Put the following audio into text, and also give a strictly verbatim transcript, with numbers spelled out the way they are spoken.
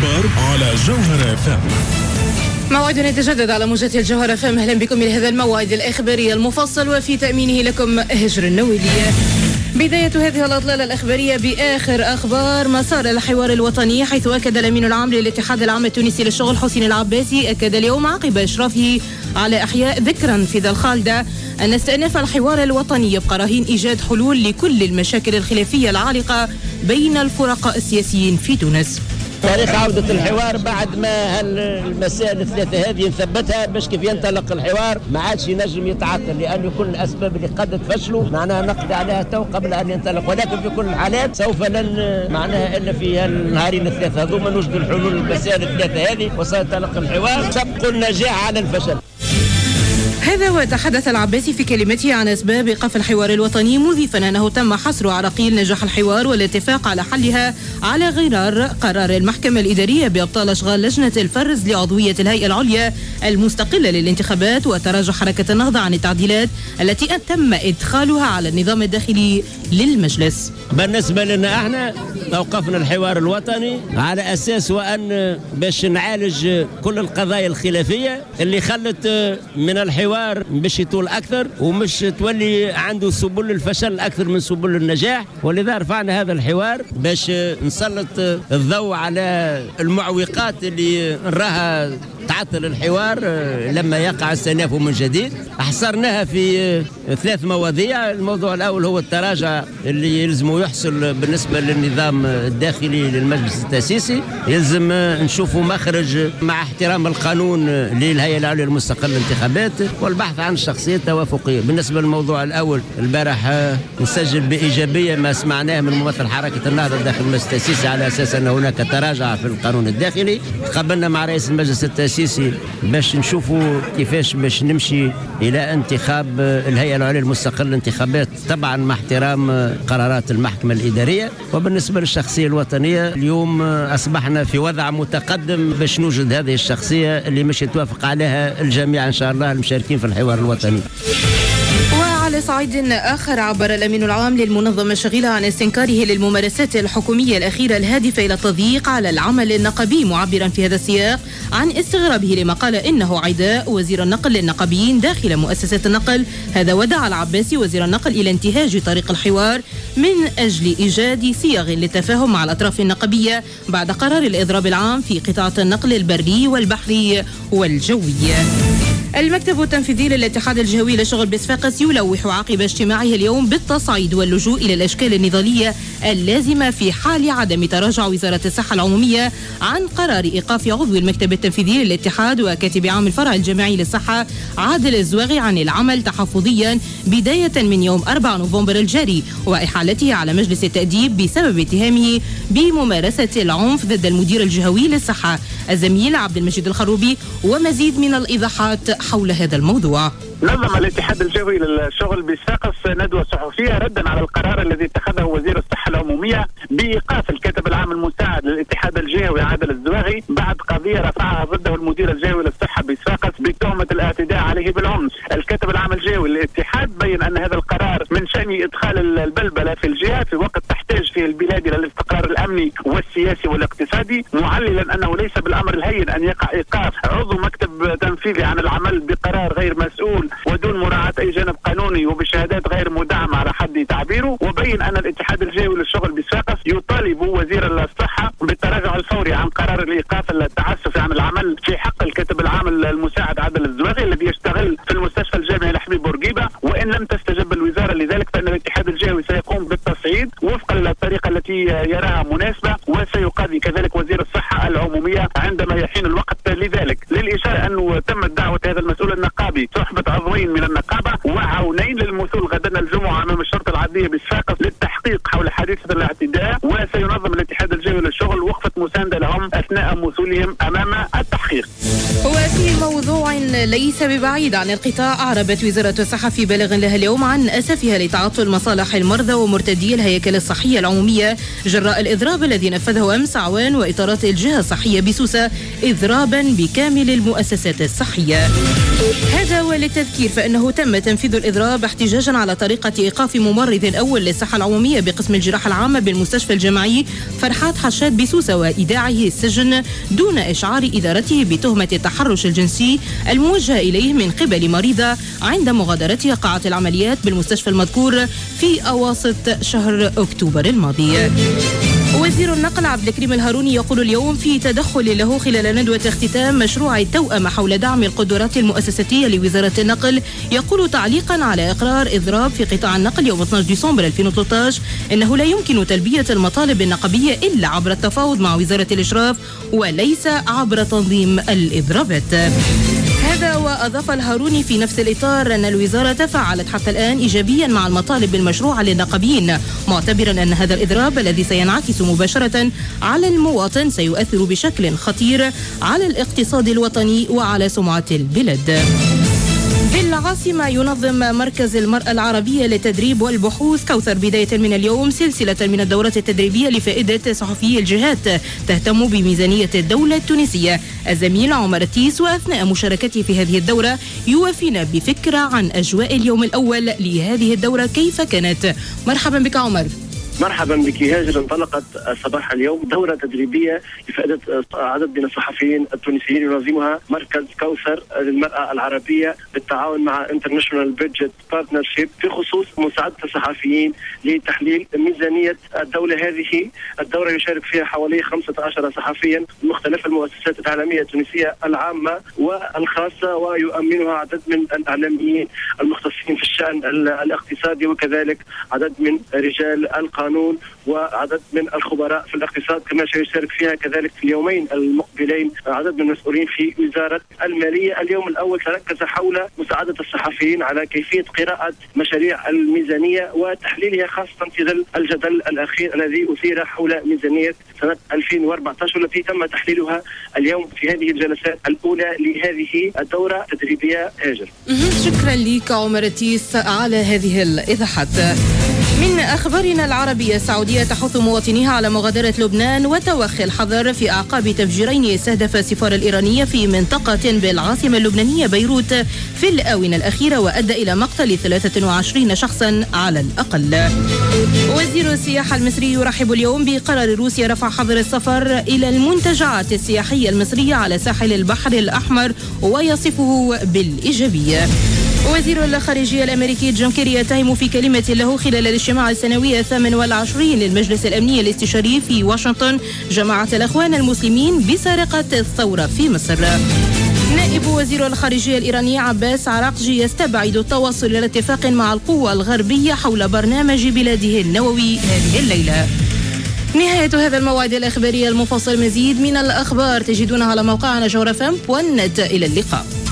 الأخبار على جوهر اف ام. موعدنا يتجدد على موجة الجوهر اف ام. اهلا بكم الى هذا الموعد الاخباري المفصل وفي تأمينه لكم هجر النويلي. بداية هذه الأطلالة الأخبارية بآخر أخبار مسار الحوار الوطني، حيث أكد الأمين العام للاتحاد العام التونسي للشغل حسين العباسي أكد اليوم عقب إشرافه على إحياء ذكرى في ذا الخالدة أن استئناف الحوار الوطني يبقى رهين إيجاد حلول لكل المشاكل الخلافية العالقة بين الفرقاء السياسيين في تونس. تاريخ عودة الحوار بعد ما هالمسائل الثلاثة هذه نثبتها باش كيف ينطلق الحوار ما عادش ينجم يتعطل، لأنه كل الأسباب اللي قد تفشلوا معناها نقضي عليها تو قبل أن ينطلق، ولكن في كل الحالات سوف لن معناها إلا في هالنهارين الثلاثة هذوما نوجد الحلول للمسائل الثلاثة هذه وسينطلق الحوار. سبق النجاح على الفشل. هذا وتحدث العباسي في كلمته عن أسباب إيقاف الحوار الوطني، مضيفا أنه تم حصر عراقيل نجاح الحوار والاتفاق على حلها على غرار قرار المحكمة الإدارية بإبطال أشغال لجنة الفرز لعضوية الهيئة العليا المستقلة للانتخابات وتراجع حركة النهضة عن التعديلات التي تم إدخالها على النظام الداخلي للمجلس. بالنسبة لنا احنا أوقفنا الحوار الوطني على أساس وأن باش نعالج كل القضايا الخلافية اللي خلت من الحوار باش يطول أكثر ومش تولي عنده سبل الفشل أكثر من سبل النجاح، ولذا رفعنا هذا الحوار باش نسلط الضوء على المعوقات اللي نراها تعطل الحوار لما يقع استئنافه من جديد. حصرناها في ثلاث مواضيع. الموضوع الأول هو التراجع اللي يلزم يحصل بالنسبة للنظام الداخلي للمجلس التأسيسي، يلزم نشوفوا مخرج مع احترام القانون للهيئة العليا المستقلة للانتخابات والبحث عن الشخصية التوافقية. بالنسبة للموضوع الأول البارح نسجل بإيجابية ما سمعناه من ممثل حركة النهضة داخل المجلس التأسيسي على أساس أن هناك تراجع في القانون الداخلي. قابلنا مع رئيس المجلس التأسيسي باش نشوفوا كيفاش باش نمشي إلى انتخاب الهيئة العليا المستقلة للانتخابات طبعا مع احترام قرارات المحكمة الإدارية. وبالنسبة للشخصية الوطنية اليوم أصبحنا في وضع متقدم باش نوجد هذه الشخصية اللي مش يتوافق عليها الجميع إن شاء الله المشاركين في الحوار الوطني. على صعيد آخر عبر الأمين العام للمنظمة الشغيلة عن استنكاره للممارسات الحكومية الأخيرة الهادفة إلى التضييق على العمل النقابي، معبرا في هذا السياق عن استغرابه لما قال إنه عداء وزير النقل للنقابيين داخل مؤسسات النقل. هذا ودعا العباسي وزير النقل إلى انتهاج طريق الحوار من أجل إيجاد صيغ للتفاهم مع الأطراف النقابية بعد قرار الإضراب العام في قطاعات النقل البري والبحري والجوي. المكتب التنفيذي للاتحاد الجهوي للشغل بصفاقس يلوح عقب اجتماعه اليوم بالتصعيد واللجوء إلى الأشكال النضالية اللازمة في حال عدم تراجع وزارة الصحة العمومية عن قرار إيقاف عضو المكتب التنفيذي للاتحاد وكاتب عام الفرع الجماعي للصحة عادل الزواغي عن العمل تحفظيا بداية من يوم أربعة نوفمبر الجاري، وإحالته على مجلس التأديب بسبب اتهامه بممارسة العنف ضد المدير الجهوي للصحة الزميل عبد المجيد الخروبي، ومزيد من الإيضاحات حول هذا الموضوع. نظم الاتحاد الجهوي للشغل بصفاقس ندوة صحفية ردا على القرار الذي اتخذه وزير الصحة العمومية بإيقاف الكاتب العام المساعد للاتحاد الجهوي عادل الزواغي بعد قضية رفعها ضده المدير الجهوي للصحة بصفاقس بتهمة الاعتداء عليه بالعنف. الكاتب العام الجهوي للاتحاد بين أن هذا القرار من شأن إدخال البلبلة في الجهة في وقت تحتاج فيه البلاد إلى الاستقرار الأمني والسياسي والاقتصادي، معللا أنه ليس بالأمر الهين أن يقع إيقاف عضو مكتب تنفيذي عن العمل بقرار غير مسؤول ودون مراعاة أي جانب قانوني وبشهادات غير مدعمة على حد تعبيره. وبين أن الاتحاد الجهوي للشغل بصفاقس يطالب وزير الصحة بالتراجع الفوري عن قرار الإيقاف التعسفي عن العمل في حق الكاتب العام المساعد عادل الزواغي الذي يشتغل في المستشفى الجامعي لحبيب بورقيبة. وإن لم تستجب الوزارة لذلك فإن الاتحاد الجهوي سيقوم بالتصعيد وفقا للطريقة التي يراها مناسبة، وسيقاضي كذلك وزير الصحة العمومية عندما يحين الوقت لذلك. للإشارة أنه تمت دعوة هذا المسؤول النقابي صحبة عضوين من النقابة وعونين للمثول غدا الجمعة أمام الشرطة العادية بصفاقس للتحقيق حول حادثة الاعتداء، وسينظم الاتحاد الجهوي للشغل وقفة مساندة لهم أثناء مثولهم أمام التحقيق. وفي موضوع ليس ببعيد عن القطاع، أعربت وزارة الصحة في بلاغ لها اليوم عن أسفها لتعطل مصالح المرضى ومرتدي الهياكل الصحية العمومية جراء الإضراب الذي نفذه أمس عوان وإطارات الجهة الصحية بسوسة إضرابا بكامل المؤسسات الصحية. هذا وللتذكير فإنه تم تنفيذ الإضراب احتجاجا على طريقة إيقاف ممرض أول للصحة العمومية بقسم الجراحة العامة بالمستشفى الجامعي فرحات حشاد بسوسة وإيداعه السجن دون إشعار إدارته بتهمة التحرش الجنسي الموجه إليه من قبل مريضة عند مغادرتها قاعة العمليات بالمستشفى المذكور في أواسط شهر أكتوبر الماضي. وزير النقل عبد الكريم الهاروني يقول اليوم في تدخل له خلال ندوة اختتام مشروع التوأمة حول دعم القدرات المؤسساتية لوزارة النقل، يقول تعليقا على إقرار إضراب في قطاع النقل يوم اثني عشر ديسمبر ألفين وثلاثة عشر إنه لا يمكن تلبية المطالب النقبية إلا عبر التفاوض مع وزارة الإشراف وليس عبر تنظيم الإضرابات. هذا وأضاف الهاروني في نفس الإطار أن الوزارة تفاعلت حتى الآن إيجابيا مع المطالب المشروعة للنقابيين، معتبرا أن هذا الإضراب الذي سينعكس مباشرة على المواطن سيؤثر بشكل خطير على الاقتصاد الوطني وعلى سمعة البلاد. بالعاصمة ينظم مركز المرأة العربية للتدريب والبحوث كوثر بداية من اليوم سلسلة من الدورات التدريبية لفائدة صحفيي الجهات تهتم بميزانية الدولة التونسية. الزميل عمر التيس وأثناء مشاركته في هذه الدورة يوافينا بفكرة عن أجواء اليوم الأول لهذه الدورة كيف كانت. مرحبا بك عمر. مرحبا بك هاجر. انطلقت صباح اليوم دورة تدريبية لفائدة عدد من الصحفيين التونسيين ينظمها مركز كوثر للمرأة العربية بالتعاون مع انترناشونال بيدجت بارتنرشيب في خصوص مساعدة الصحفيين لتحليل ميزانية الدولة. هذه الدورة يشارك فيها حوالي خمسة عشر صحفيا من مختلف المؤسسات الإعلامية التونسية العامة والخاصة، ويؤمنها عدد من الإعلاميين المختصين في الشأن الاقتصادي وكذلك عدد من رجال القانون قانون وعدد من الخبراء في الاقتصاد. كما سيشارك فيها كذلك في اليومين المقبلين عدد من المسؤولين في وزارة المالية. اليوم الأول تركز حول مساعدة الصحفيين على كيفية قراءة مشاريع الميزانية وتحليلها، خاصة في ظل الجدل الأخير الذي أثير حول ميزانية سنة ألفين وأربعة عشر والتي تم تحليلها اليوم في هذه الجلسات الأولى لهذه الدورة التدريبية. هاجر، شكرا لك عمر التيس على هذه الإيضاحات. من أخبارنا العربية، السعودية تحث مواطنيها على مغادرة لبنان وتوخي الحذر في أعقاب تفجيرين استهدف السفارة الإيرانية في منطقة بالعاصمة اللبنانية بيروت في الآونة الأخيرة وأدى إلى مقتل ثلاثة وعشرين شخصا على الأقل. وزير السياحة المصري يرحب اليوم بقرار روسيا رفع حظر السفر إلى المنتجعات السياحية المصرية على ساحل البحر الأحمر ويصفه بالإيجابية. وزير الخارجية الأمريكي جون كيري يتهم في كلمة له خلال الاجتماع السنوي الثامن والعشرين للمجلس الأمني الاستشاري في واشنطن جماعة الأخوان المسلمين بسرقة الثورة في مصر. نائب وزير الخارجية الإيراني عباس عراقجي يستبعد التوصل إلى اتفاق مع القوى الغربية حول برنامج بلاده النووي هذه الليلة. نهاية هذا الموعد الإخباري المفصل. مزيد من الأخبار تجدونها على موقعنا جوهر إف إم دوت نت. إلى اللقاء.